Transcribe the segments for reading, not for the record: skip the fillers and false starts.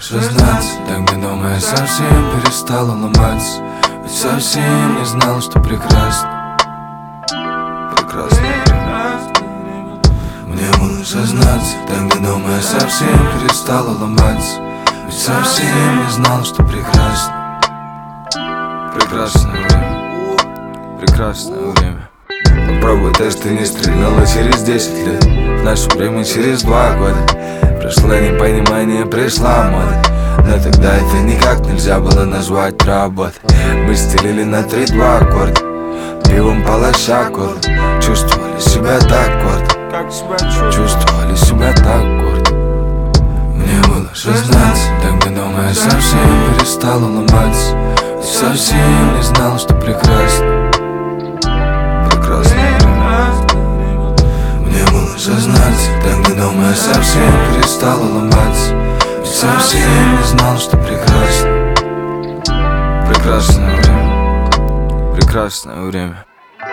16, тогда дома я совсем перестала ломаться. Ведь совсем не знал, что прекрасно. Прекрасно. Мне было 16, тогда дома я совсем перестала ломаться. Ведь совсем не знал, что прекрасно. Прекрасное время. Прекрасное время. Попробуй тест, ты не стрельнула через 10 лет. В наше время через 2 года. Пришло непонимание, пришла мода. Но тогда это никак нельзя было назвать работой. Мы стелили на 3-2 аккорда, пивом полоща горло. Чувствовали себя так гордо. Чувствовали себя так гордо. Мне было 16, тогда дома я совсем перестала ломаться. И совсем не знал, что прекрасно. Прекрасное время. Мне было 16, тогда дома я совсем перестала ломаться. И совсем не знал, что прекрасно. Прекрасное время. Прекрасное время.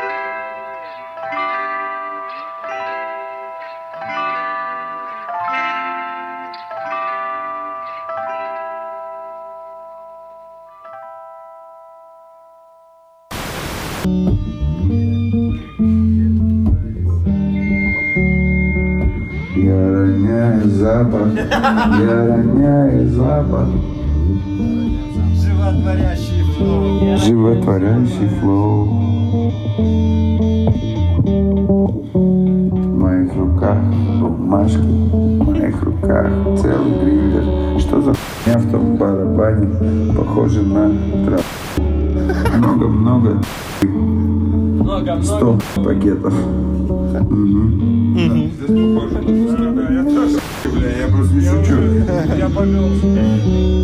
Я роняю запах, я роняю запах. Животворящий флоу. Животворящий флоу. В моих руках бумажки, в моих руках целый гриндер. Что за хуйня в том барабане? Похоже на траву. Много-много. 100 пакетов. Здесь похоже на куски, да, я тоже. Бля, я просто не шучу. Я повелся.